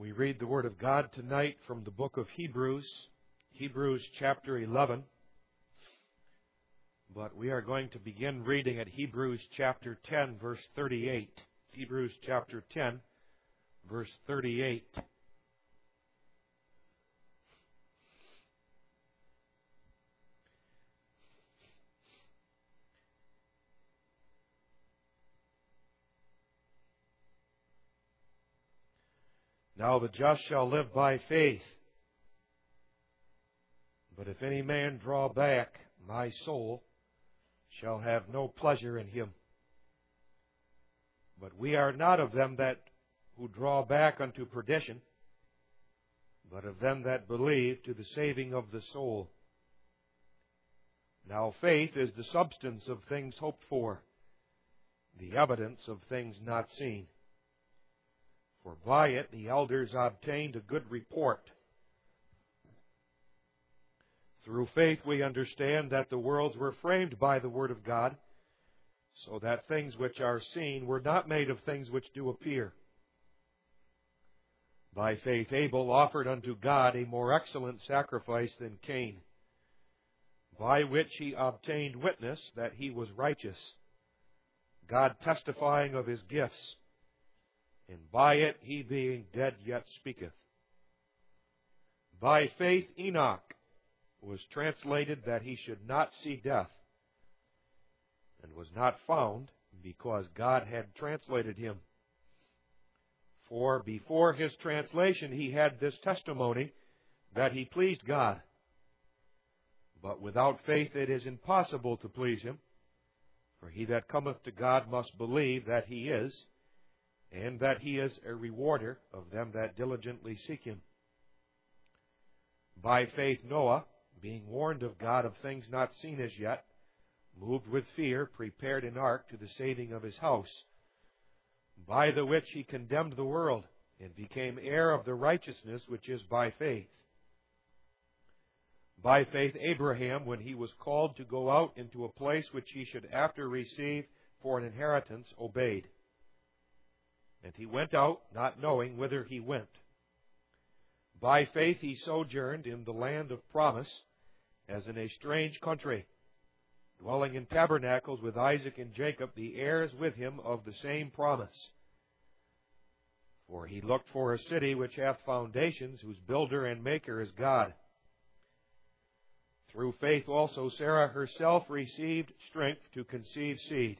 We read the Word of God tonight from the book of Hebrews, Hebrews chapter 11. But we are going to begin reading at Hebrews chapter 10, verse 38. Hebrews chapter 10, verse 38. Now the just shall live by faith. But if any man draw back, my soul shall have no pleasure in him. But we are not of them that who draw back unto perdition, but of them that believe to the saving of the soul. Now faith is the substance of things hoped for, the evidence of things not seen. For by it the elders obtained a good report. Through faith we understand that the worlds were framed by the Word of God, so that things which are seen were not made of things which do appear. By faith Abel offered unto God a more excellent sacrifice than Cain, by which he obtained witness that he was righteous, God testifying of his gifts, and by it he being dead yet speaketh. By faith Enoch was translated that he should not see death, and was not found, because God had translated him. For before his translation he had this testimony, that he pleased God. But without faith it is impossible to please him, for he that cometh to God must believe that he is, and that he is a rewarder of them that diligently seek him. By faith Noah, being warned of God of things not seen as yet, moved with fear, prepared an ark to the saving of his house, by the which he condemned the world, and became heir of the righteousness which is by faith. By faith Abraham, when he was called to go out into a place which he should after receive for an inheritance, obeyed. And he went out, not knowing whither he went. By faith he sojourned in the land of promise, as in a strange country, dwelling in tabernacles with Isaac and Jacob, the heirs with him of the same promise. For he looked for a city which hath foundations, whose builder and maker is God. Through faith also Sarah herself received strength to conceive seed,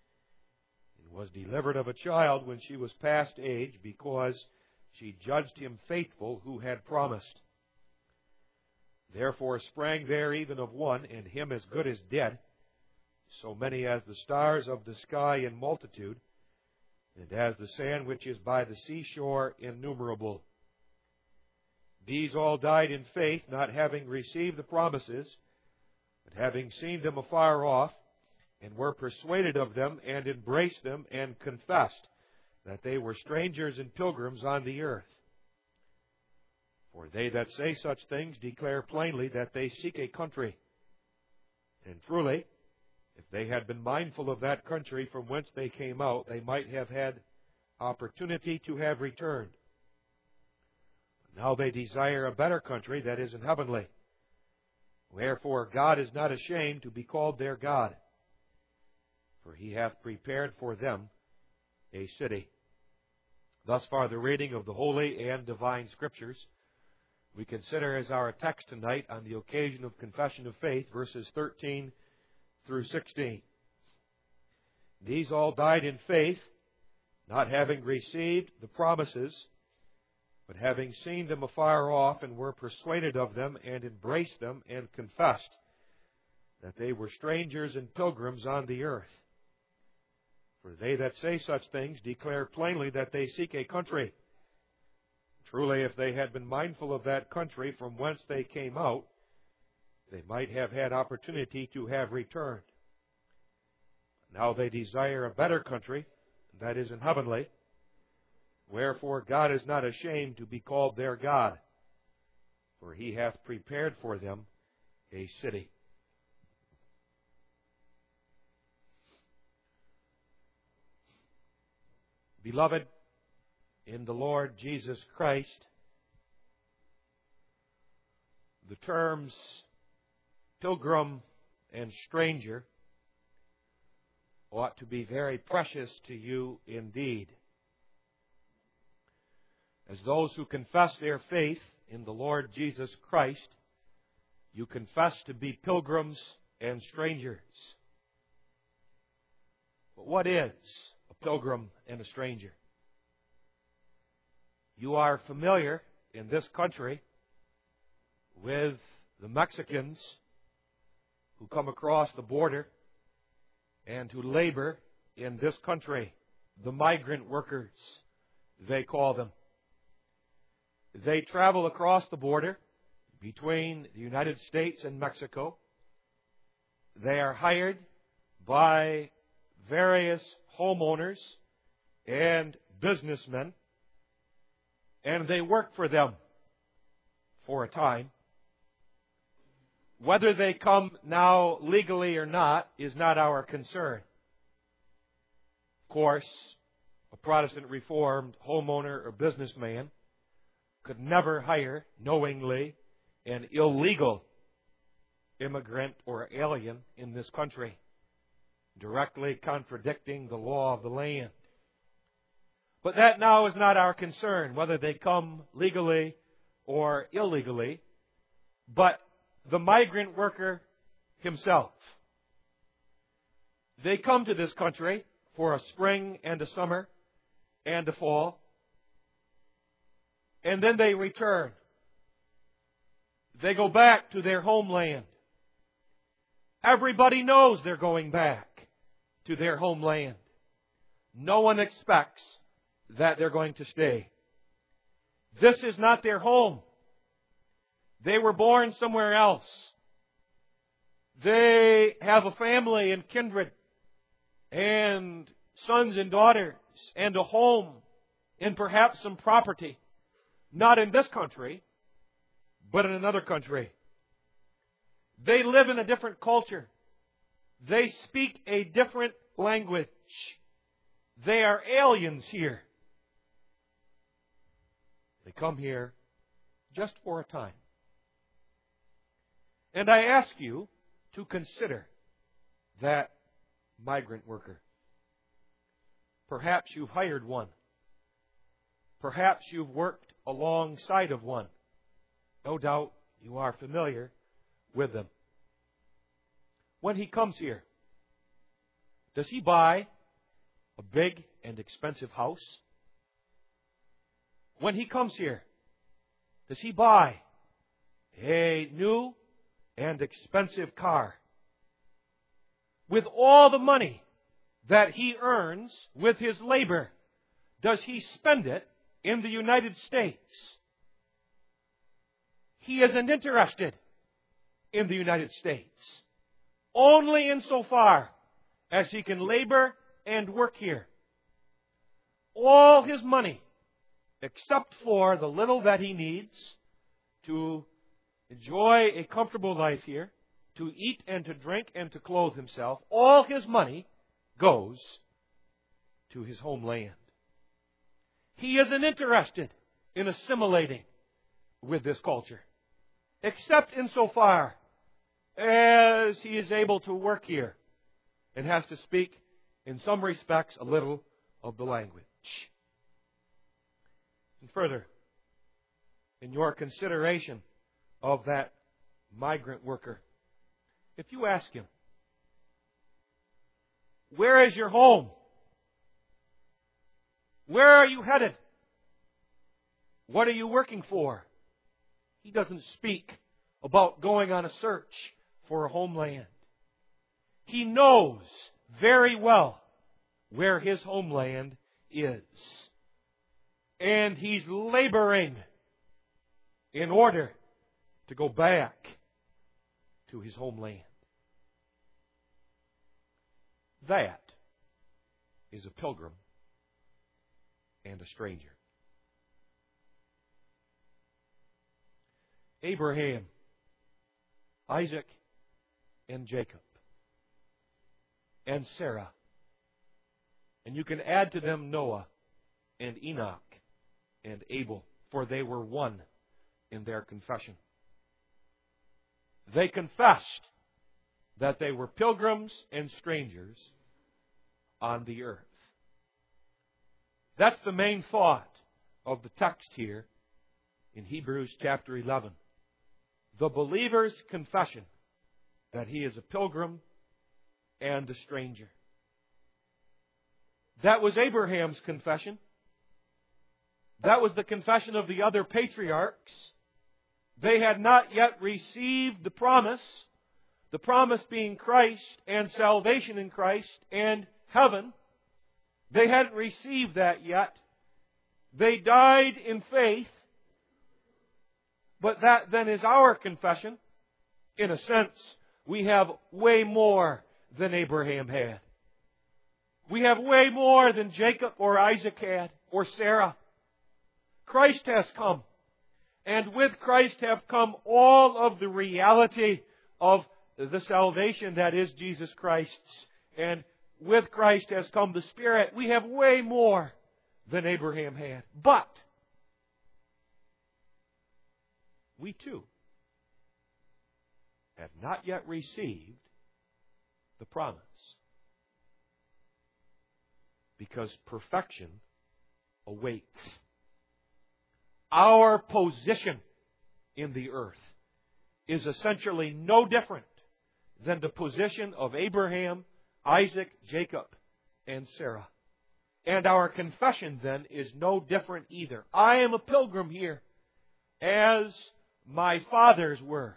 was delivered of a child when she was past age, because she judged him faithful who had promised. Therefore sprang there even of one, and him as good as dead, so many as the stars of the sky in multitude, and as the sand which is by the seashore innumerable. These all died in faith, not having received the promises, but having seen them afar off, and were persuaded of them, and embraced them, and confessed that they were strangers and pilgrims on the earth. For they that say such things declare plainly that they seek a country. And truly, if they had been mindful of that country from whence they came out, they might have had opportunity to have returned. But now they desire a better country, that is, an heavenly. Wherefore God is not ashamed to be called their God, for he hath prepared for them a city. Thus far the reading of the Holy and Divine Scriptures. We consider as our text tonight, on the occasion of confession of faith, verses 13 through 16. These all died in faith, not having received the promises, but having seen them afar off, and were persuaded of them, and embraced them, and confessed that they were strangers and pilgrims on the earth. For they that say such things declare plainly that they seek a country. Truly, if they had been mindful of that country from whence they came out, they might have had opportunity to have returned. Now they desire a better country, that is, an heavenly. Wherefore God is not ashamed to be called their God, for he hath prepared for them a city. Beloved, in the Lord Jesus Christ, the terms pilgrim and stranger ought to be very precious to you indeed. As those who confess their faith in the Lord Jesus Christ, you confess to be pilgrims and strangers. But what is a pilgrim and a stranger? You are familiar in this country with the Mexicans who come across the border and who labor in this country, the migrant workers, they call them. They travel across the border between the United States and Mexico. They are hired by various homeowners and businessmen, and they work for them for a time. Whether they come now legally or not is not our concern. Of course, a Protestant Reformed homeowner or businessman could never hire knowingly an illegal immigrant or alien in this country, directly contradicting the law of the land. But that now is not our concern, whether they come legally or illegally, but the migrant worker himself. They come to this country for a spring and a summer and a fall, and then they return. They go back to their homeland. Everybody knows they're going back to their homeland. No one expects that they're going to stay. This is not their home. They were born somewhere else. They have a family and kindred and sons and daughters and a home and perhaps some property. Not in this country, but in another country. They live in a different culture. They speak a different language. They are aliens here. They come here just for a time. And I ask you to consider that migrant worker. Perhaps you've hired one. Perhaps you've worked alongside of one. No doubt you are familiar with them. When he comes here, does he buy a big and expensive house? When he comes here, does he buy a new and expensive car? With all the money that he earns with his labor, does he spend it in the United States? He isn't interested in the United States. Only insofar as he can labor and work here. All his money, except for the little that he needs to enjoy a comfortable life here, to eat and to drink and to clothe himself, all his money goes to his homeland. He isn't interested in assimilating with this culture, except insofar as he is able to work here and has to speak, in some respects, a little of the language. And further, in your consideration of that migrant worker, if you ask him, where is your home? Where are you headed? What are you working for? He doesn't speak about going on a search for a homeland. He knows very well where his homeland is. And he's laboring in order to go back to his homeland. That is a pilgrim and a stranger. Abraham, Isaac, and Jacob, and Sarah, and you can add to them Noah and Enoch and Abel, for they were one in their confession. They confessed that they were pilgrims and strangers on the earth. That's the main thought of the text here in Hebrews chapter 11. The believer's confession that he is a pilgrim and a stranger. That was Abraham's confession. That was the confession of the other patriarchs. They had not yet received the promise being Christ and salvation in Christ and heaven. They hadn't received that yet. They died in faith. But that then is our confession. In a sense, we have way more than Abraham had. We have way more than Jacob or Isaac had, or Sarah. Christ has come. And with Christ have come all of the reality of the salvation that is Jesus Christ's. And with Christ has come the Spirit. We have way more than Abraham had. But we too have not yet received the promise. Because perfection awaits. Our position in the earth is essentially no different than the position of Abraham, Isaac, Jacob, and Sarah. And our confession then is no different either. I am a pilgrim here, as my fathers were.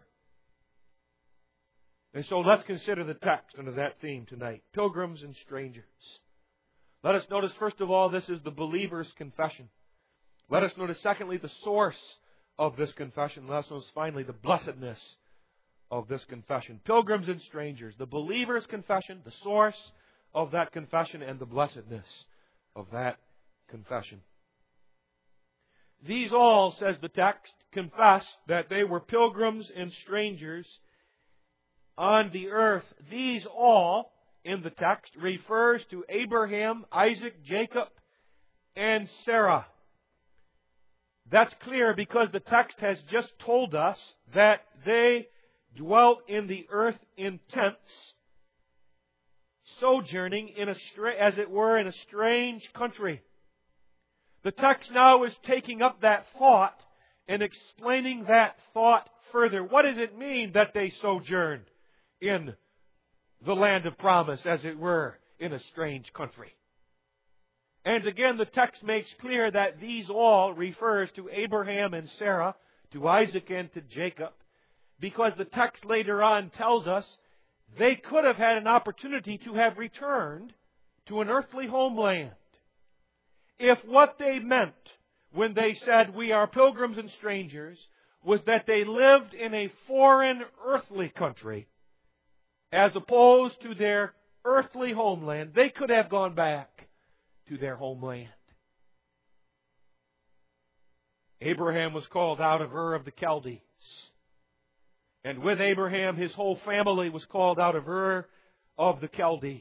And so let's consider the text under that theme tonight. Pilgrims and strangers. Let us notice, first of all, this is the believer's confession. Let us notice, secondly, the source of this confession. Let us notice, finally, the blessedness of this confession. Pilgrims and strangers. The believer's confession, the source of that confession, and the blessedness of that confession. These all, says the text, confess that they were pilgrims and strangers on the earth. These all, in the text, refers to Abraham, Isaac, Jacob, and Sarah. That's clear because the text has just told us that they dwelt in the earth in tents, sojourning in as it were in a strange country. The text now is taking up that thought and explaining that thought further. What does it mean that they sojourned in the land of promise, as it were, in a strange country? And again, the text makes clear that these all refers to Abraham and Sarah, to Isaac and to Jacob, because the text later on tells us they could have had an opportunity to have returned to an earthly homeland. If what they meant when they said, "We are pilgrims and strangers," was that they lived in a foreign earthly country, as opposed to their earthly homeland, they could have gone back to their homeland. Abraham was called out of Ur of the Chaldees. And with Abraham, his whole family was called out of Ur of the Chaldees.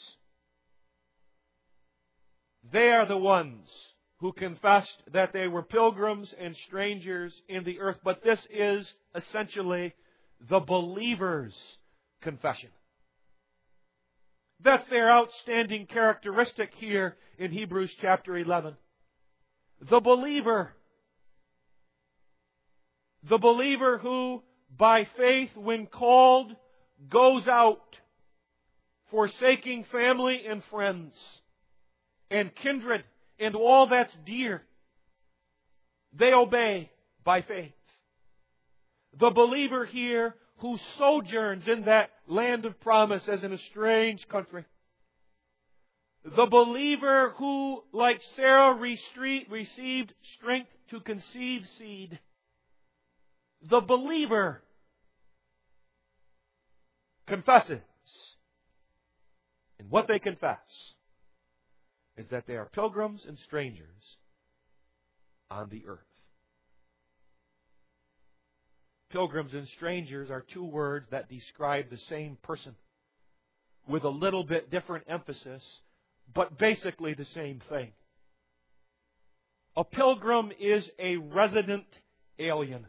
They are the ones who confessed that they were pilgrims and strangers in the earth. But this is essentially the believer's confession. That's their outstanding characteristic here in Hebrews chapter 11. The believer. The believer who, by faith, when called, goes out, forsaking family and friends, and kindred, and all that's dear. They obey by faith. The believer here who sojourns in that land of promise as in a strange country. The believer who, like Sarah, received strength to conceive seed. The believer confesses. And what they confess is that they are pilgrims and strangers on the earth. Pilgrims and strangers are two words that describe the same person with a little bit different emphasis, but basically the same thing. A pilgrim is a resident alien.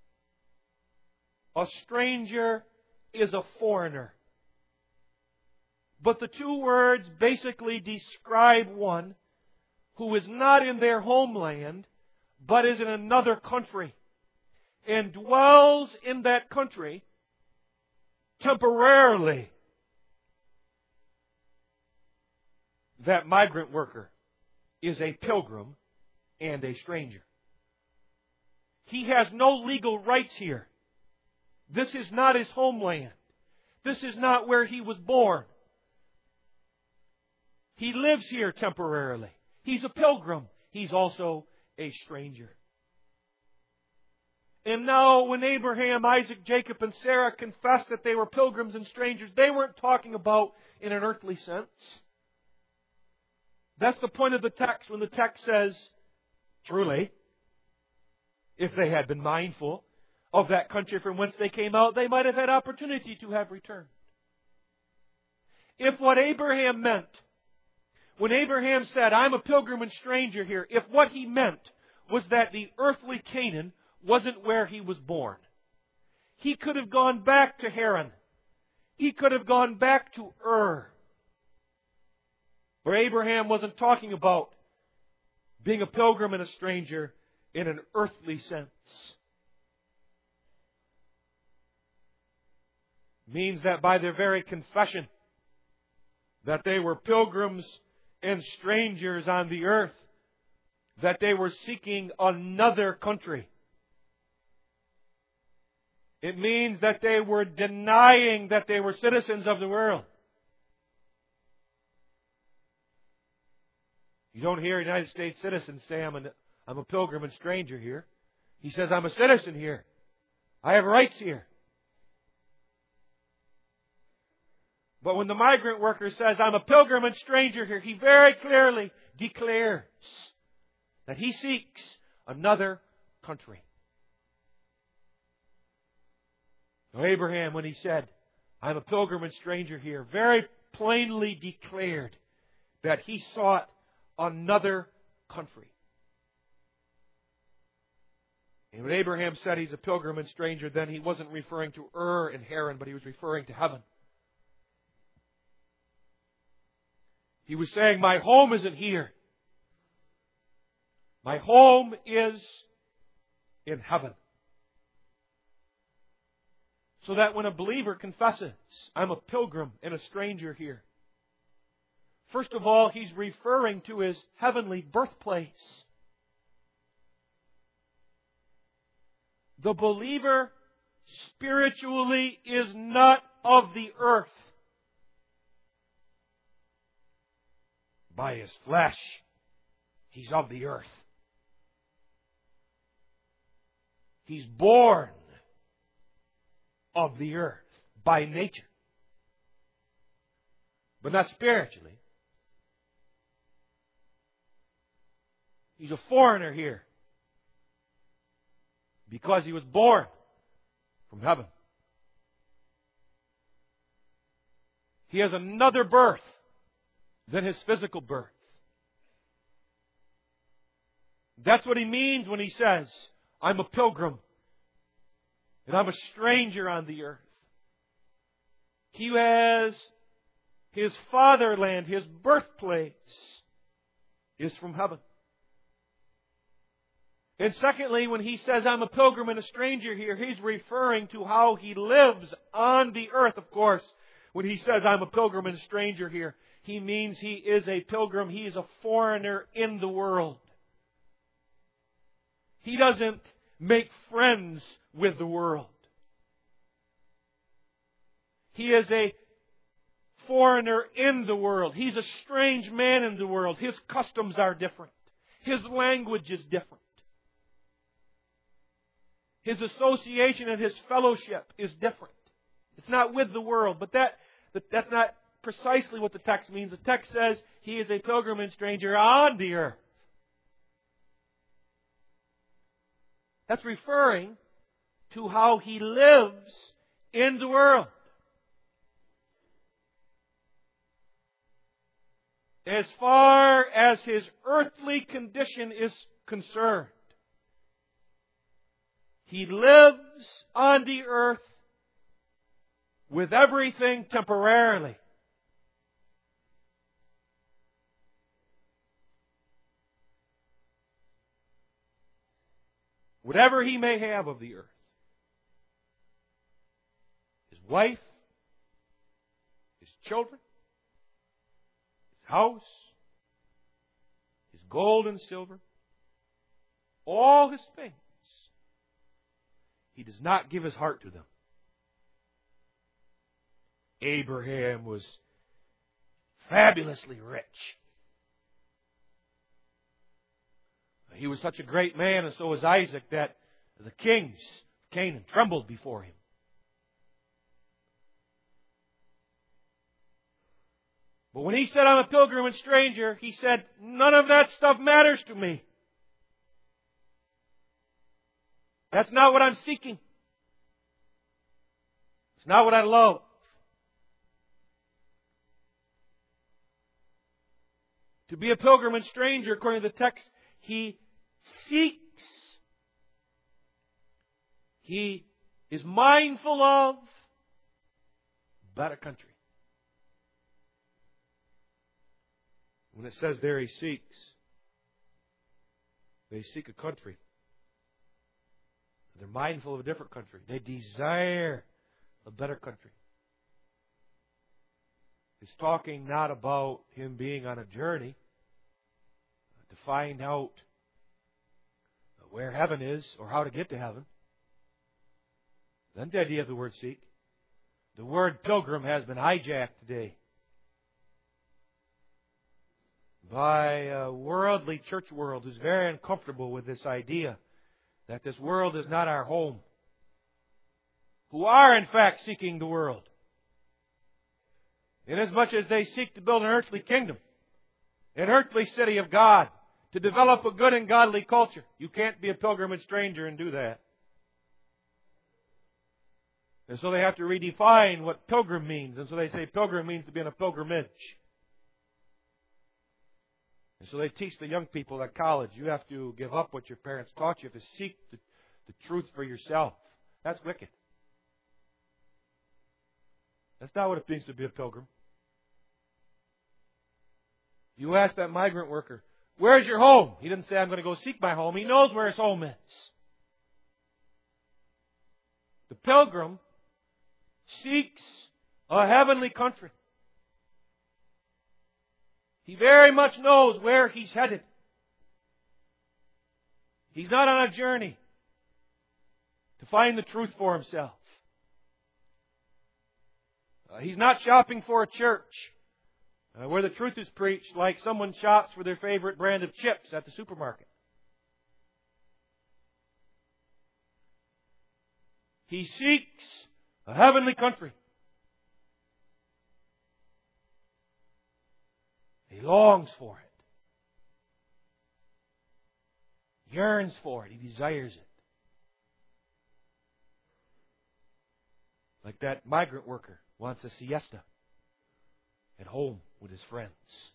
A stranger is a foreigner. But the two words basically describe one who is not in their homeland, but is in another country, and dwells in that country temporarily. That migrant worker is a pilgrim and a stranger. He has no legal rights here. This is not his homeland. This is not where he was born. He lives here temporarily. He's a pilgrim. He's also a stranger. And now when Abraham, Isaac, Jacob, and Sarah confessed that they were pilgrims and strangers, they weren't talking about in an earthly sense. That's the point of the text when the text says, truly, if they had been mindful of that country from whence they came out, they might have had opportunity to have returned. If what Abraham meant, when Abraham said, I'm a pilgrim and stranger here, if what he meant was that the earthly Canaan wasn't where he was born, he could have gone back to Haran. He could have gone back to Ur. Where Abraham wasn't talking about being a pilgrim and a stranger in an earthly sense. It means that by their very confession that they were pilgrims and strangers on the earth, that they were seeking another country. It means that they were denying that they were citizens of the world. You don't hear a United States citizen say, I'm a pilgrim and stranger here. He says, I'm a citizen here. I have rights here. But when the migrant worker says, I'm a pilgrim and stranger here, he very clearly declares that he seeks another country. Now, Abraham, when he said, I'm a pilgrim and stranger here, very plainly declared that he sought another country. And when Abraham said he's a pilgrim and stranger, then he wasn't referring to Ur and Haran, but he was referring to heaven. He was saying, my home isn't here. My home is in heaven. So that when a believer confesses, I'm a pilgrim and a stranger here, first of all, he's referring to his heavenly birthplace. The believer spiritually is not of the earth. By his flesh, he's of the earth. He's born of the earth by nature, but not spiritually. He's a foreigner here because he was born from heaven. He has another birth than his physical birth. That's what he means when he says, I'm a pilgrim and I'm a stranger on the earth. He has his fatherland, his birthplace is from heaven. And secondly, when he says, I'm a pilgrim and a stranger here, he's referring to how he lives on the earth. Of course, when he says, I'm a pilgrim and a stranger here, he means he is a pilgrim. He is a foreigner in the world. He doesn't make friends with the world. He is a foreigner in the world. He's a strange man in the world. His customs are different. His language is different. His association and his fellowship is different. It's not with the world, but that's not precisely what the text means. The text says he is a pilgrim and stranger on the earth. That's referring to how he lives in the world. As far as his earthly condition is concerned. He lives on the earth with everything temporarily. Whatever he may have of the earth. His wife, his children, his house, his gold and silver, all his things. He does not give his heart to them. Abraham was fabulously rich. He was such a great man, and so was Isaac, that the kings of Canaan trembled before him. But when he said, I'm a pilgrim and stranger, he said, none of that stuff matters to me. That's not what I'm seeking. It's not what I love. To be a pilgrim and stranger, according to the text, he seeks. He is mindful of a better country. When it says there he seeks, they seek a country. They're mindful of a different country. They desire a better country. It's talking not about him being on a journey to find out where heaven is or how to get to heaven. That's the idea of the word seek. The word pilgrim has been hijacked today by a worldly church world who's very uncomfortable with this idea that this world is not our home, who are in fact seeking the world. Inasmuch as they seek to build an earthly kingdom, an earthly city of God, to develop a good and godly culture. You can't be a pilgrim and stranger and do that. And so they have to redefine what pilgrim means. And so they say pilgrim means to be on a pilgrimage. And so they teach the young people at college, you have to give up what your parents taught you. You have to seek the truth for yourself. That's wicked. That's not what it means to be a pilgrim. You ask that migrant worker, where's your home? He didn't say, I'm going to go seek my home. He knows where his home is. The pilgrim seeks a heavenly country. He very much knows where he's headed. He's not on a journey to find the truth for himself. He's not shopping for a church where the truth is preached like someone shops for their favorite brand of chips at the supermarket. He seeks a heavenly country. He longs for it. Yearns for it. He desires it. Like that migrant worker wants a siesta at home with his friends.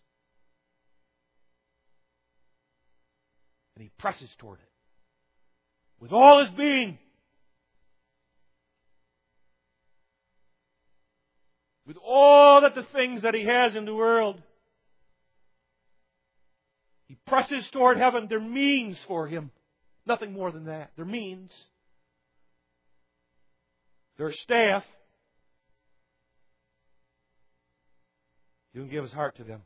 And he presses toward it with all his being. With all that the things that he has in the world. He presses toward heaven. They're means for him. Nothing more than that. They're means. They're staff. You can give his heart to them.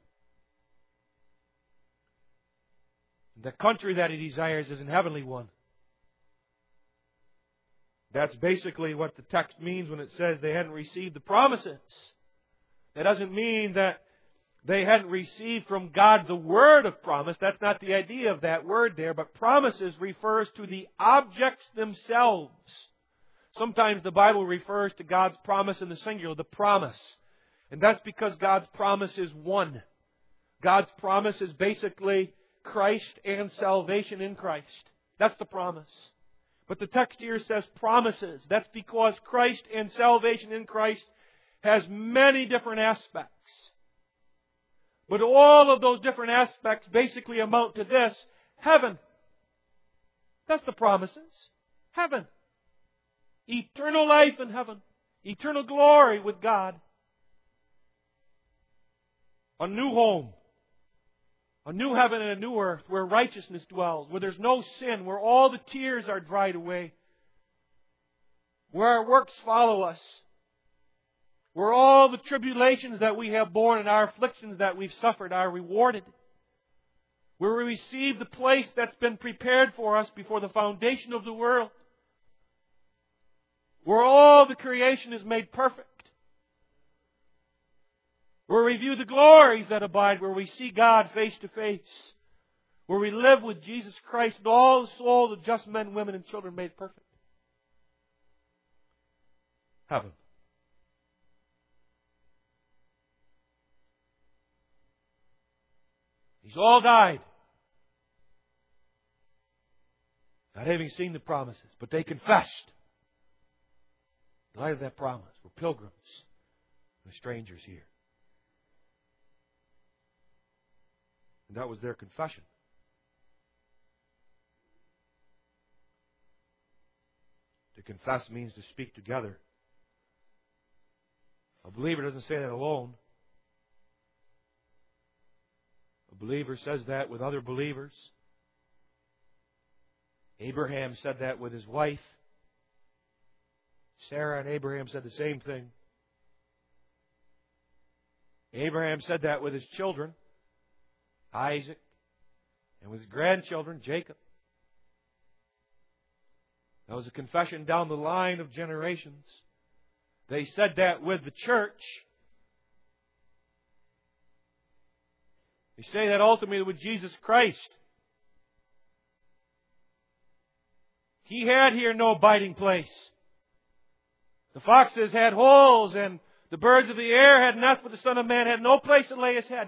The country that he desires is an heavenly one. That's basically what the text means when it says they hadn't received the promises. That doesn't mean that they hadn't received from God the word of promise. That's not the idea of that word there. But promises refers to the objects themselves. Sometimes the Bible refers to God's promise in the singular, the promise. And that's because God's promise is one. God's promise is basically Christ and salvation in Christ. That's the promise. But the text here says promises. That's because Christ and salvation in Christ has many different aspects. But all of those different aspects basically amount to this: heaven. That's the promises. Heaven. Eternal life in heaven. Eternal glory with God. A new home. A new heaven and a new earth where righteousness dwells, where there's no sin, where all the tears are dried away, where our works follow us, where all the tribulations that we have borne and our afflictions that we've suffered are rewarded, where we receive the place that's been prepared for us before the foundation of the world, where all the creation is made perfect, where we view the glories that abide, where we see God face to face, where we live with Jesus Christ and all the souls of just men, women, and children made perfect. Heaven. These all died, not having seen the promises, but they confessed. In light of that promise, we're pilgrims, we're strangers here. And that was their confession. To confess means to speak together. A believer doesn't say that alone. A believer says that with other believers. Abraham said that with his wife. Sarah and Abraham said the same thing. Abraham said that with his children, Isaac, and with his grandchildren, Jacob. That was a confession down the line of generations. They said that with the church. They say that ultimately with Jesus Christ. He had here no abiding place. The foxes had holes, and the birds of the air had nests, but the Son of Man had no place to lay his head.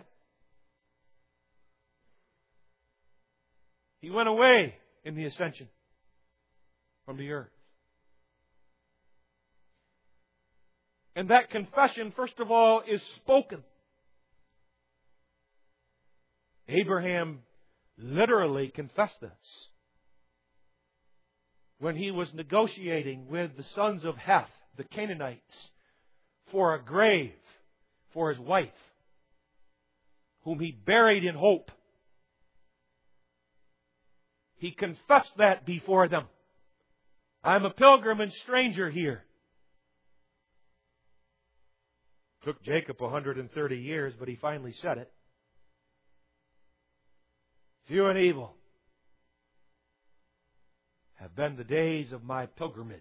He went away in the ascension from the earth. And that confession, first of all, is spoken. Abraham literally confessed this when he was negotiating with the sons of Heth, the Canaanites, for a grave for his wife, whom he buried in hope. He confessed that before them. I'm a pilgrim and stranger here. It took Jacob 130 years, but he finally said it. Few and evil have been the days of my pilgrimage.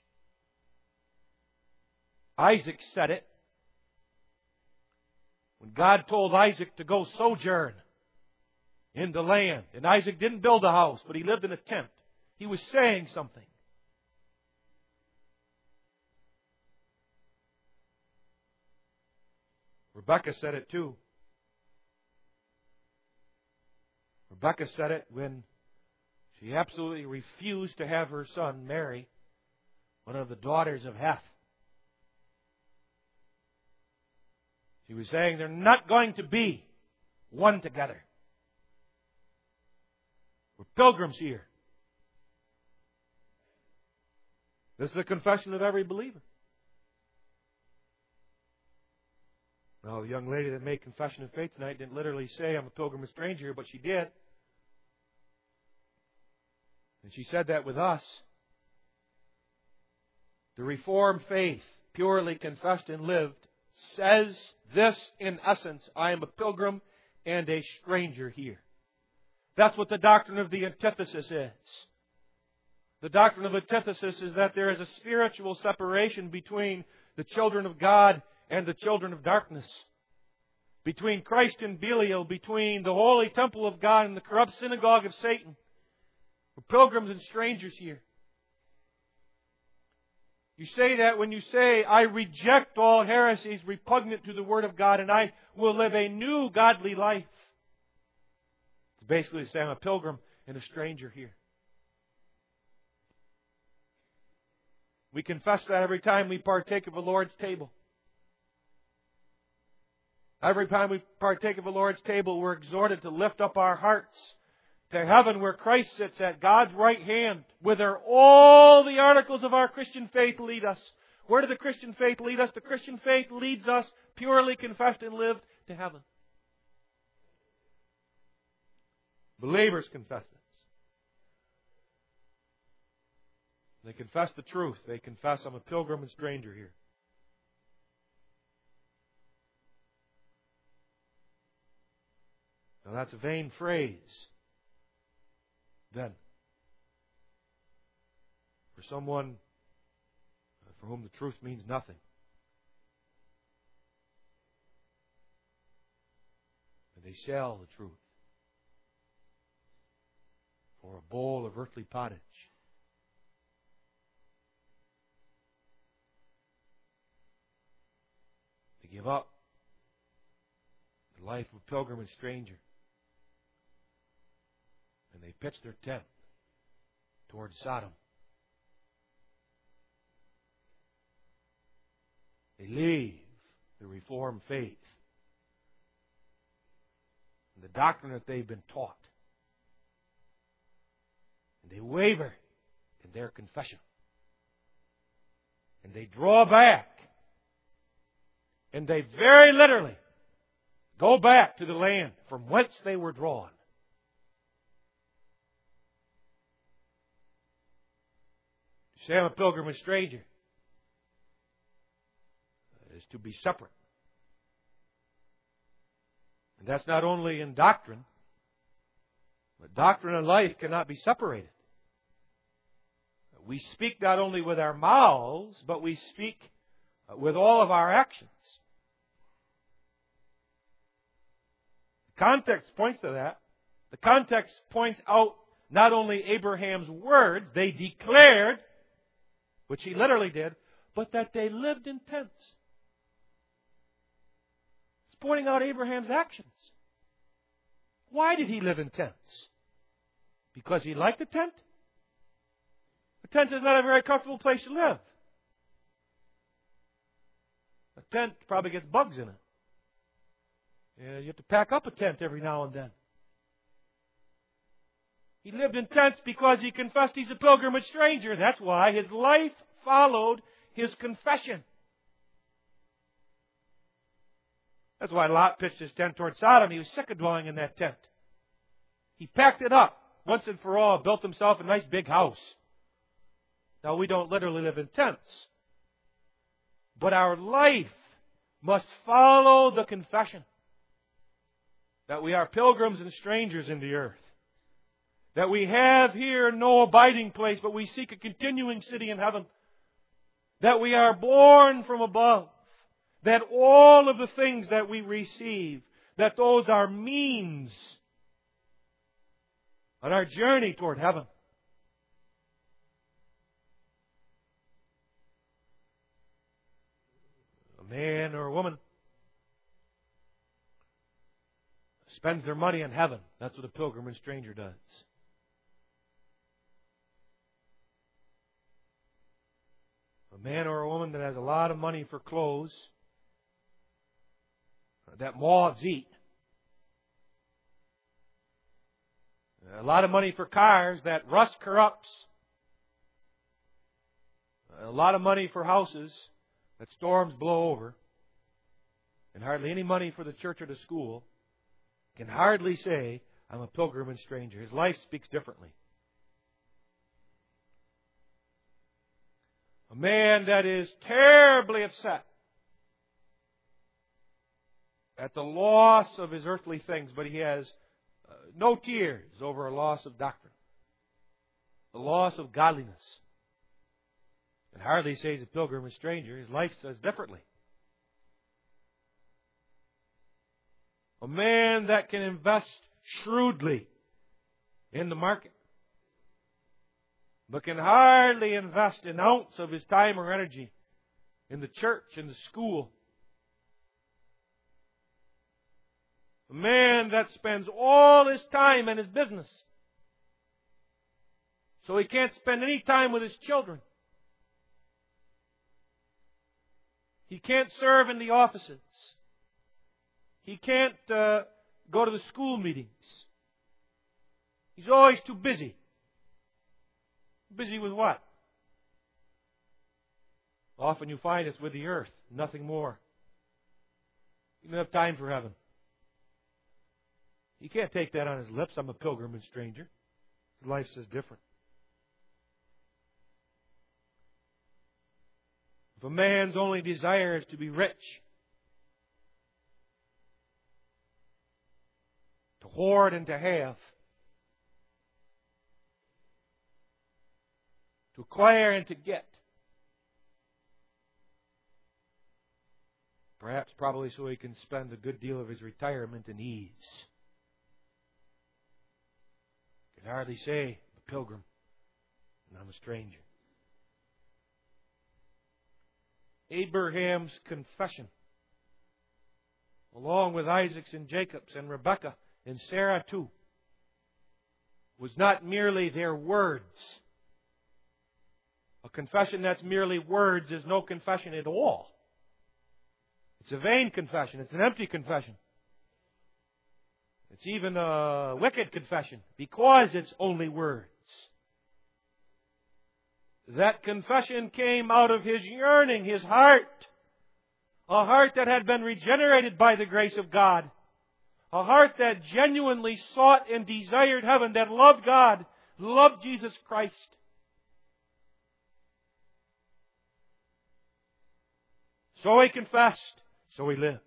Isaac said it when God told Isaac to go sojourn in the land. And Isaac didn't build a house, but he lived in a tent. He was saying something. Rebecca said it too. Rebecca said it when she absolutely refused to have her son marry one of the daughters of Heth. She was saying they're not going to be one together. We're pilgrims here. This is the confession of every believer. Now, the young lady that made confession of faith tonight didn't literally say, I'm a pilgrim and stranger here, but she did. And she said that with us. The Reformed faith, purely confessed and lived, says this in essence: I am a pilgrim and a stranger here. That's what the doctrine of the antithesis is. The doctrine of antithesis is that there is a spiritual separation between the children of God and the children of darkness. Between Christ and Belial, between the holy temple of God and the corrupt synagogue of Satan. We're pilgrims and strangers here. You say that when you say, I reject all heresies repugnant to the Word of God and I will live a new godly life. It's basically saying I'm a pilgrim and a stranger here. We confess that every time we partake of the Lord's table. Every time we partake of the Lord's table, we're exhorted to lift up our hearts to heaven where Christ sits at God's right hand, whither all the articles of our Christian faith lead us. Where did the Christian faith lead us? The Christian faith leads us, purely confessed and lived, to heaven. Believers confess this. They confess the truth. They confess, I'm a pilgrim and stranger here. Now that's a vain phrase, then, for someone for whom the truth means nothing. And they sell the truth for a bowl of earthly pottage. They give up the life of a pilgrim and stranger, and they pitch their tent towards Sodom. They leave the Reformed faith and the doctrine that they've been taught. And they waver in their confession. And they draw back. And they very literally go back to the land from whence they were drawn. To say I'm a pilgrim and stranger is to be separate. And that's not only in doctrine, but doctrine and life cannot be separated. We speak not only with our mouths, but we speak with all of our actions. The context points to that. The context points out not only Abraham's words, they declared, which he literally did, but that they lived in tents. It's pointing out Abraham's actions. Why did he live in tents? Because he liked a tent? A tent is not a very comfortable place to live. A tent probably gets bugs in it. Yeah, you have to pack up a tent every now and then. He lived in tents because he confessed he's a pilgrim and stranger. That's why his life followed his confession. That's why Lot pitched his tent toward Sodom. He was sick of dwelling in that tent. He packed it up once and for all, built himself a nice big house. Now, we don't literally live in tents. But our life must follow the confession that we are pilgrims and strangers in the earth. That we have here no abiding place, but we seek a continuing city in heaven. That we are born from above. That all of the things that we receive, that those are means on our journey toward heaven. A man or a woman spends their money on heaven. That's what a pilgrim and stranger does. A man or a woman that has a lot of money for clothes that moths eat. A lot of money for cars that rust corrupts. A lot of money for houses that storms blow over. And hardly any money for the church or the school. Can hardly say, I'm a pilgrim and stranger. His life speaks differently. A man that is terribly upset at the loss of his earthly things, but he has no tears over a loss of doctrine, the loss of godliness. And hardly says a pilgrim and stranger. His life says differently. A man that can invest shrewdly in the market, but can hardly invest an ounce of his time or energy in the church, in the school. A man that spends all his time in his business, so he can't spend any time with his children. He can't serve in the offices. He can't go to the school meetings. He's always too busy. Busy with what? Often you find it's with the earth, nothing more. You don't have time for heaven. He can't take that on his lips. I'm a pilgrim and stranger. His life says different. If a man's only desire is to be rich, to hoard and to have, to acquire and to get, perhaps probably so he can spend a good deal of his retirement in ease, he can hardly say, I'm a pilgrim and I'm a stranger. Abraham's confession, along with Isaac's and Jacob's and Rebekah and Sarah too, was not merely their words. A confession that's merely words is no confession at all. It's a vain confession. It's an empty confession. It's even a wicked confession because it's only words. That confession came out of his yearning, his heart. A heart that had been regenerated by the grace of God. A heart that genuinely sought and desired heaven, that loved God, loved Jesus Christ. So he confessed, so he lived.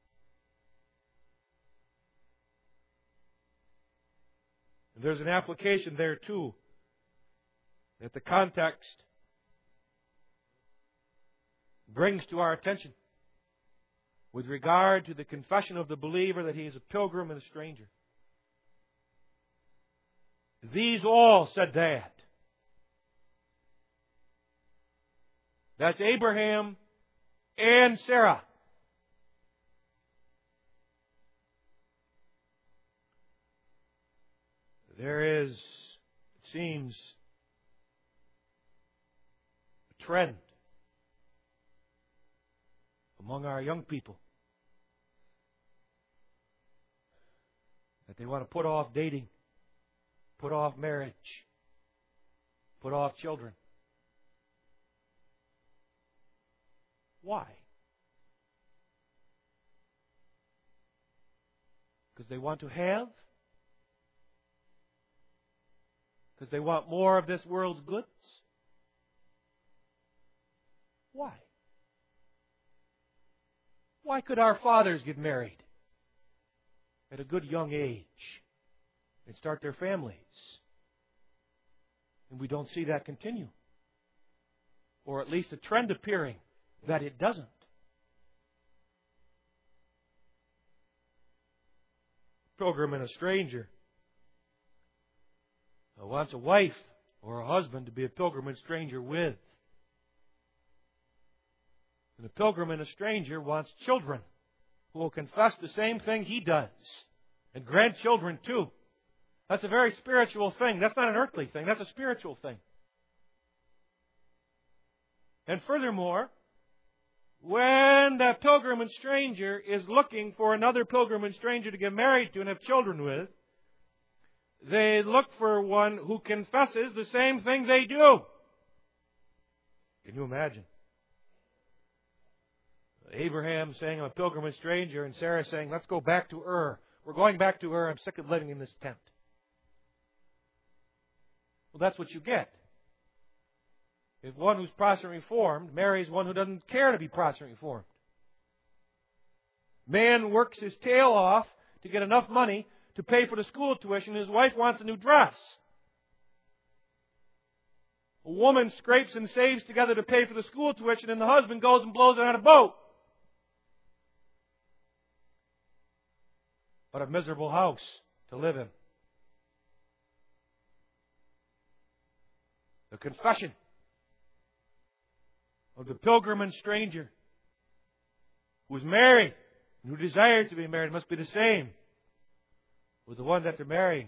And there's an application there too, that the context brings to our attention with regard to the confession of the believer that he is a pilgrim and a stranger. These all said that. That's Abraham and Sarah. There is, it seems, a trend among our young people that they want to put off dating, put off marriage, put off children. Why? Because they want to have? Because they want more of this world's goods? Why? Why could our fathers get married at a good young age and start their families? And we don't see that continue. Or at least a trend appearing that it doesn't. Pilgrim and a stranger wants a wife or a husband to be a pilgrim and stranger with. And a pilgrim and a stranger wants children who will confess the same thing he does. And grandchildren too. That's a very spiritual thing. That's not an earthly thing. That's a spiritual thing. And furthermore, when that pilgrim and stranger is looking for another pilgrim and stranger to get married to and have children with, they look for one who confesses the same thing they do. Can you imagine? Abraham saying, I'm a pilgrim and stranger, and Sarah saying, let's go back to Ur. We're going back to Ur. I'm sick of living in this tent. Well, that's what you get. If one who's Protestant Reformed marries one who doesn't care to be Protestant Reformed. Man works his tail off to get enough money to pay for the school tuition. His wife wants a new dress. A woman scrapes and saves together to pay for the school tuition, and the husband goes and blows it on a boat. What a miserable house to live in. The confession of the pilgrim and stranger who is married and who desires to be married must be the same with the one that they're marrying.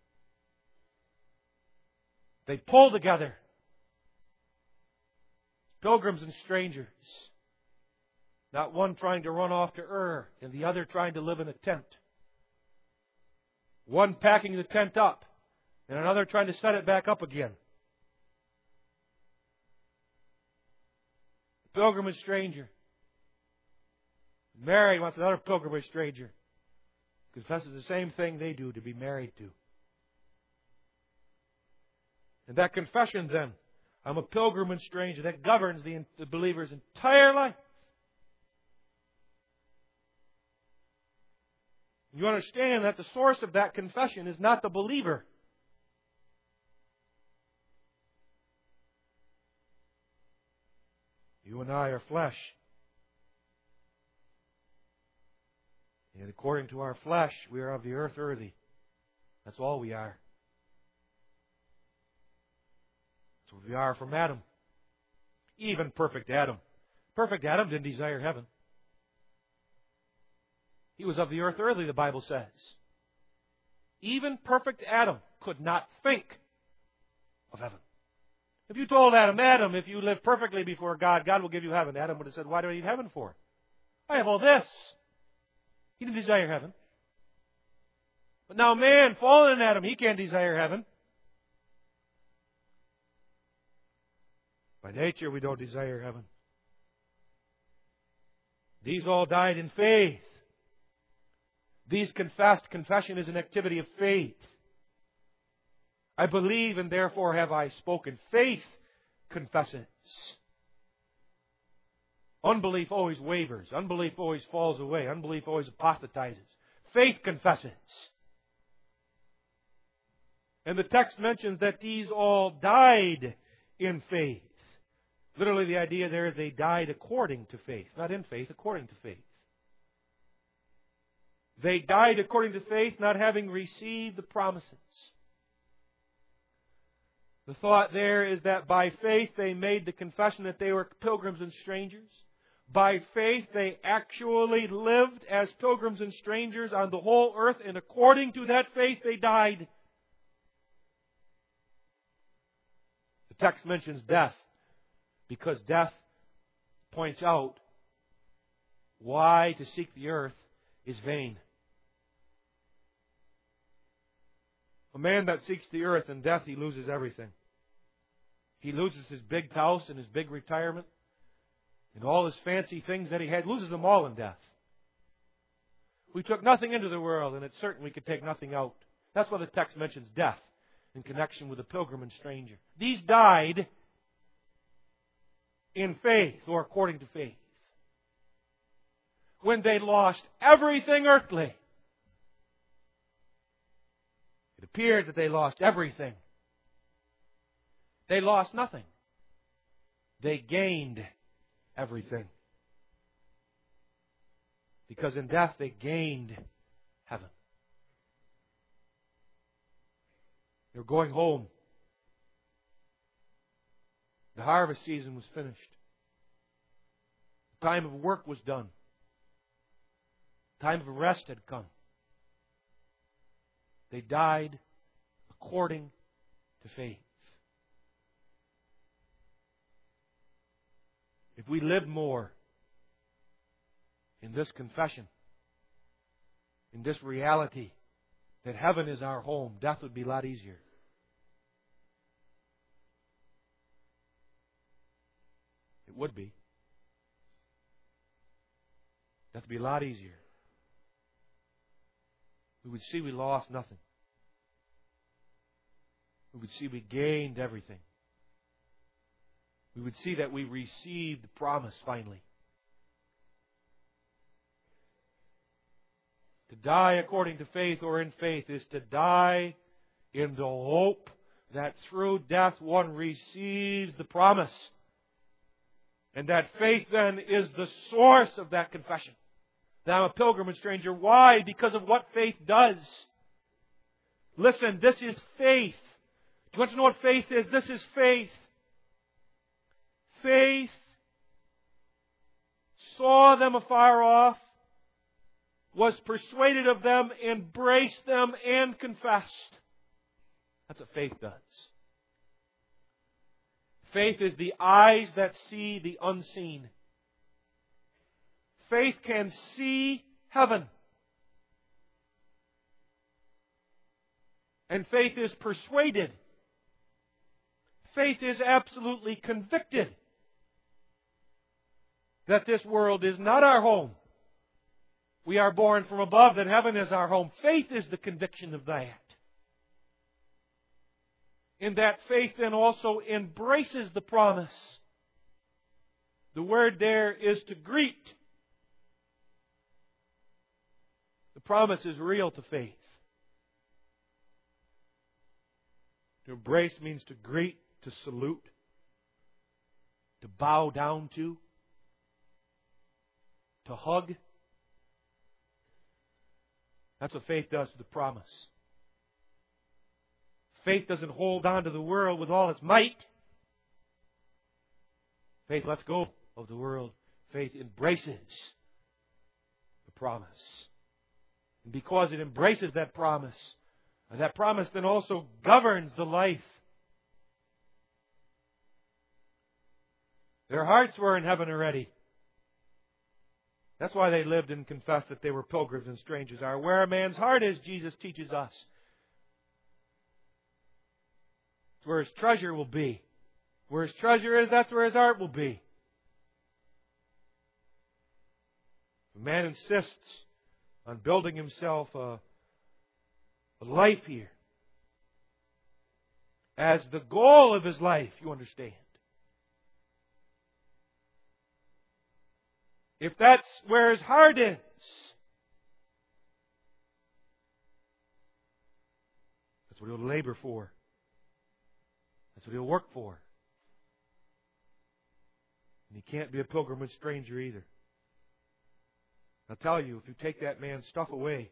They pull together. Pilgrims and strangers. Not one trying to run off to Ur and the other trying to live in a tent. One packing the tent up and another trying to set it back up again. Pilgrimage stranger. Married wants another pilgrimage stranger. Confesses the same thing they do to be married to. And that confession then, I'm a pilgrimage stranger, that governs the believer's entire life. You understand that the source of that confession is not the believer. You and I are flesh. And according to our flesh, we are of the earth earthy. That's all we are. That's what we are from Adam. Even perfect Adam. Perfect Adam didn't desire heaven. He was of the earth earthly, the Bible says. Even perfect Adam could not think of heaven. If you told Adam, Adam, if you live perfectly before God, God will give you heaven. Adam would have said, why do I need heaven for? I have all this. He didn't desire heaven. But now man, fallen in Adam, he can't desire heaven. By nature, we don't desire heaven. These all died in faith. These confessed. Confession is an activity of faith. I believe and therefore have I spoken. Faith confesses. Unbelief always wavers. Unbelief always falls away. Unbelief always apostatizes. Faith confesses. And the text mentions that these all died in faith. Literally the idea there is they died according to faith. Not in faith, according to faith. They died according to faith, not having received the promises. The thought there is that by faith they made the confession that they were pilgrims and strangers. By faith they actually lived as pilgrims and strangers on the whole earth, and according to that faith they died. The text mentions death because death points out why to seek the earth is vain. A man that seeks the earth in death, he loses everything. He loses his big house and his big retirement and all his fancy things that he had, loses them all in death. We took nothing into the world, and it's certain we could take nothing out. That's why the text mentions death in connection with a pilgrim and stranger. These died in faith, or according to faith, when they lost everything earthly. It appeared that they lost everything. They lost nothing. They gained everything. Because in death they gained heaven. They were going home. The harvest season was finished. The time of work was done. The time of rest had come. They died according to faith. If we lived more in this confession, in this reality that heaven is our home, death would be a lot easier. It would be. Death would be a lot easier. We would see we lost nothing. We would see we gained everything. We would see that we received the promise finally. To die according to faith or in faith is to die in the hope that through death one receives the promise. And that faith then is the source of that confession. That I'm a pilgrim and stranger. Why? Because of what faith does. Listen, this is faith. Do you want to know what faith is? This is faith. Faith saw them afar off, was persuaded of them, embraced them, and confessed. That's what faith does. Faith is the eyes that see the unseen. Faith can see heaven. And faith is persuaded. Faith is absolutely convicted that this world is not our home. We are born from above, that heaven is our home. Faith is the conviction of that. In that faith then also embraces the promise. The word there is to greet. The promise is real to faith. To embrace means to greet, to salute, to bow down to hug. That's what faith does to the promise. Faith doesn't hold on to the world with all its might. Faith lets go of the world. Faith embraces the promise. And because it embraces that promise then also governs the life. Their hearts were in heaven already. That's why they lived and confessed that they were pilgrims and strangers are. Where a man's heart is, Jesus teaches us, it's where his treasure will be. Where his treasure is, that's where his heart will be. If a man insists on building himself a life here as the goal of his life, you understand. If that's where his heart is, that's what he'll labor for. That's what he'll work for. And he can't be a pilgrim and stranger either. I'll tell you, if you take that man's stuff away,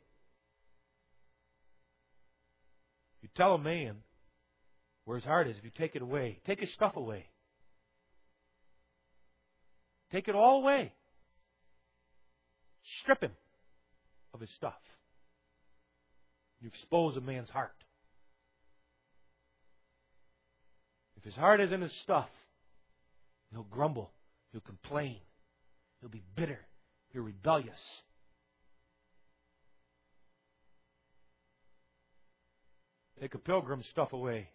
you tell a man where his heart is, if you take it away, take his stuff away. Take it all away. Strip him of his stuff. You expose a man's heart. If his heart is in his stuff, he'll grumble, he'll complain, he'll be bitter, he'll be rebellious. Take a pilgrim's stuff away.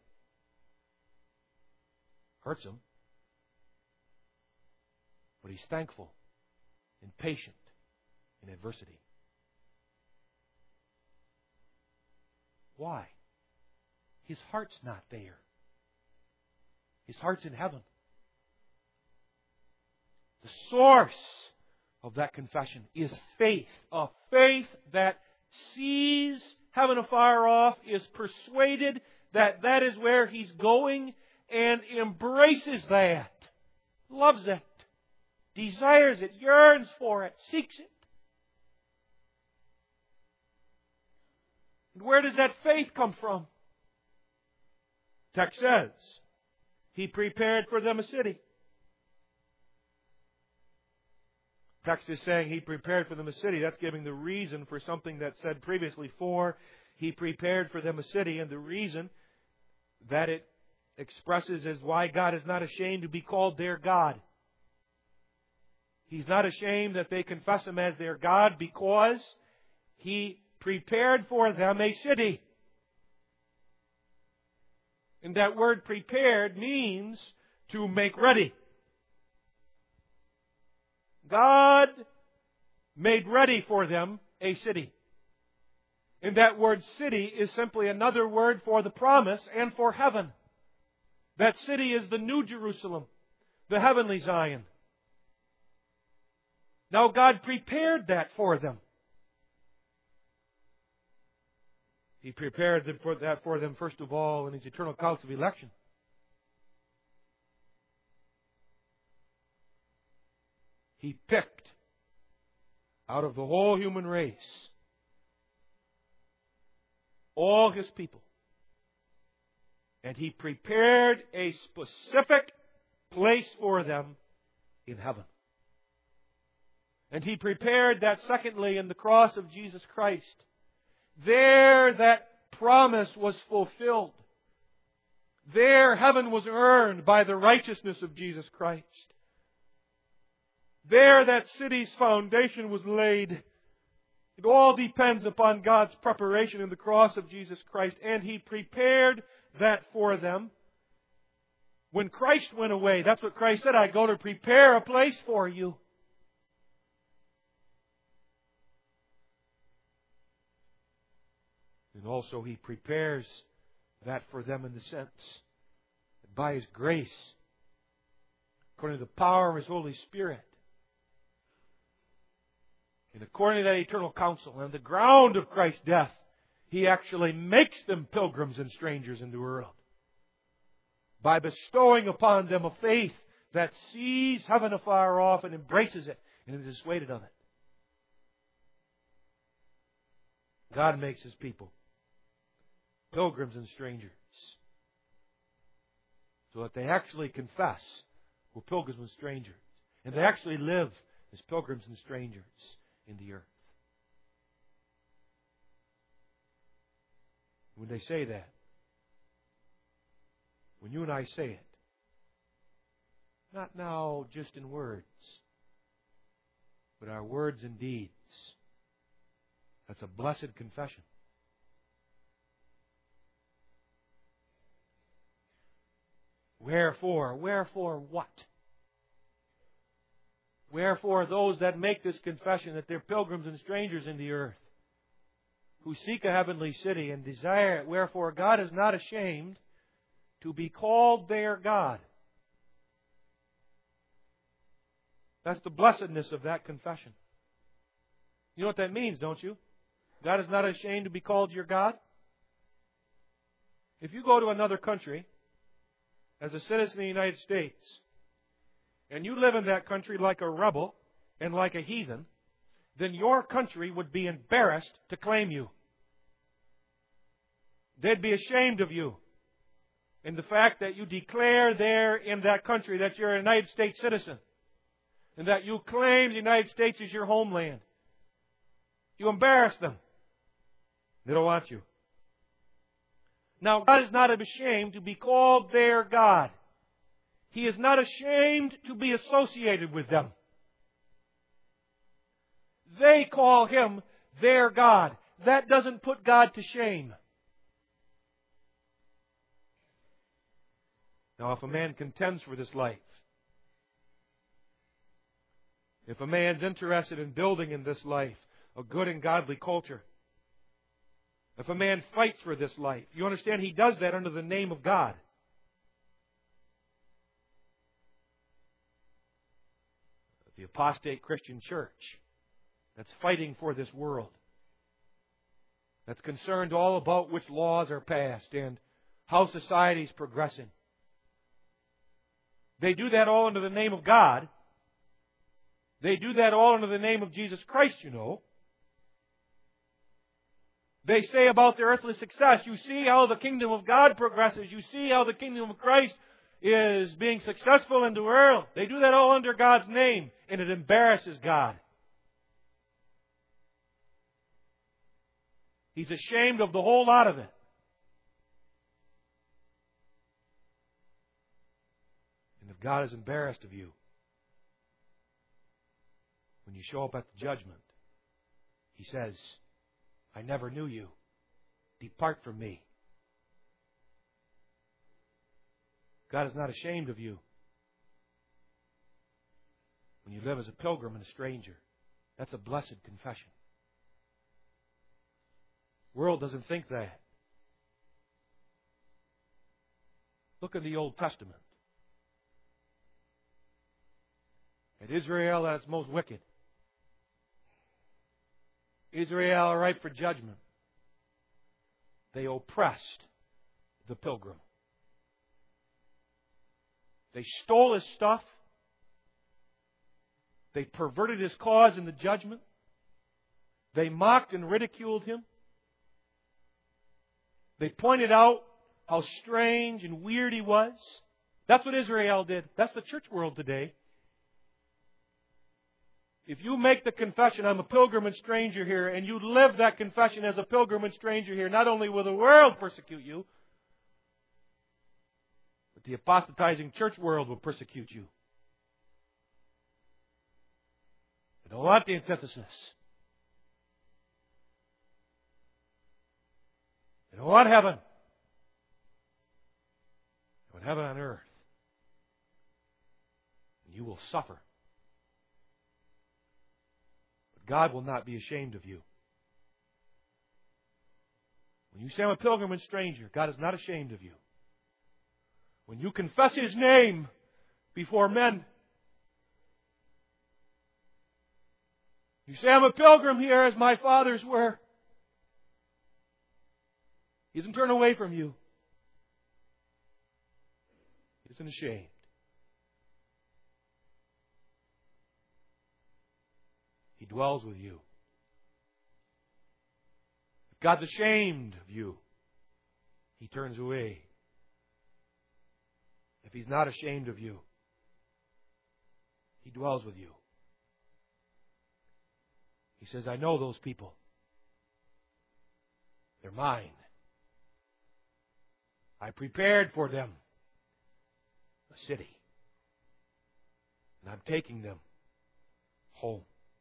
Hurts him. But he's thankful and patient in adversity. Why? His heart's not there. His heart's in heaven. The source of that confession is faith. A faith that sees heaven afar off, is persuaded that that is where he's going, and embraces that. Loves it. Desires it. Yearns for it. Seeks it. And where does that faith come from? The text says, He prepared for them a city. The text is saying He prepared for them a city. That's giving the reason for something that said previously, for He prepared for them a city. And the reason that it expresses is why God is not ashamed to be called their God. He's not ashamed that they confess Him as their God, because He prepared for them a city. And that word prepared means to make ready. God made ready for them a city. And that word city is simply another word for the promise and for heaven. That city is the New Jerusalem, the heavenly Zion. Now God prepared that for them. He prepared that for them, first of all, in His eternal counsel of election. He picked out of the whole human race all His people. And He prepared a specific place for them in heaven. And He prepared that, secondly, in the cross of Jesus Christ. There that promise was fulfilled. There heaven was earned by the righteousness of Jesus Christ. There that city's foundation was laid. It all depends upon God's preparation in the cross of Jesus Christ, and He prepared that for them. When Christ went away, that's what Christ said, I go to prepare a place for you. And also He prepares that for them in the sense that by His grace, according to the power of His Holy Spirit, and according to that eternal counsel, on the ground of Christ's death, He actually makes them pilgrims and strangers in the world, by bestowing upon them a faith that sees heaven afar off and embraces it and is dissuaded of it. God makes His people pilgrims and strangers, so that they actually confess we're pilgrims and strangers, and they actually live as pilgrims and strangers in the earth. When they say that, when you and I say it, not now just in words, but our words and deeds, that's a blessed confession. Wherefore? Wherefore what? Wherefore those that make this confession that they're pilgrims and strangers in the earth, who seek a heavenly city and desire it. Wherefore God is not ashamed to be called their God. That's the blessedness of that confession. You know what that means, don't you? God is not ashamed to be called your God. If you go to another country as a citizen of the United States, and you live in that country like a rebel and like a heathen, then your country would be embarrassed to claim you. They'd be ashamed of you. And the fact that you declare there in that country that you're a United States citizen, and that you claim the United States as your homeland. You embarrass them. They don't want you. Now, God is not ashamed to be called their God. He is not ashamed to be associated with them. They call Him their God. That doesn't put God to shame. Now, if a man contends for this life, if a man's interested in building in this life a good and godly culture, if a man fights for this life, you understand he does that under the name of God. The apostate Christian church that's fighting for this world, that's concerned all about which laws are passed and how society is progressing. They do that all under the name of God. They do that all under the name of Jesus Christ, you know. They say about their earthly success, you see how the kingdom of God progresses. You see how the kingdom of Christ is being successful in the world. They do that all under God's name, and it embarrasses God. He's ashamed of the whole lot of it. And if God is embarrassed of you, when you show up at the judgment, He says, I never knew you. Depart from me. God is not ashamed of you when you live as a pilgrim and a stranger. That's a blessed confession. The world doesn't think that. Look in the Old Testament. At Israel at its most wicked. Israel ripe for judgment. They oppressed the pilgrim. They stole his stuff. They perverted his cause in the judgment. They mocked and ridiculed him. They pointed out how strange and weird he was. That's what Israel did. That's the church world today. If you make the confession, I'm a pilgrim and stranger here, and you live that confession as a pilgrim and stranger here, not only will the world persecute you, but the apostatizing church world will persecute you. They don't want the antithesis. And what heaven? What heaven on earth? You will suffer. But God will not be ashamed of you. When you say, I'm a pilgrim and stranger, God is not ashamed of you. When you confess His name before men, you say, I'm a pilgrim here as my fathers were. He doesn't turn away from you. He isn't ashamed. He dwells with you. If God's ashamed of you, He turns away. If He's not ashamed of you, He dwells with you. He says, I know those people. They're mine. I prepared for them a city. And I'm taking them home.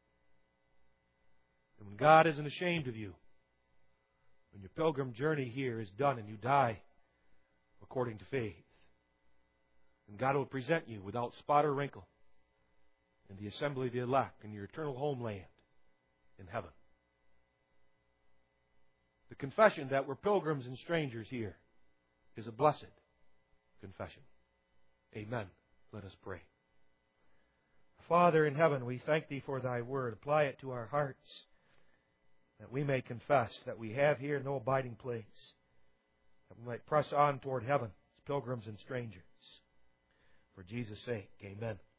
And when God isn't ashamed of you, when your pilgrim journey here is done and you die according to faith, then God will present you without spot or wrinkle in the assembly of the elect in your eternal homeland in heaven. The confession that we're pilgrims and strangers here is a blessed confession. Amen. Let us pray. Father in heaven, we thank Thee for Thy word. Apply it to our hearts, that we may confess that we have here no abiding place, that we might press on toward heaven as pilgrims and strangers. For Jesus' sake, amen.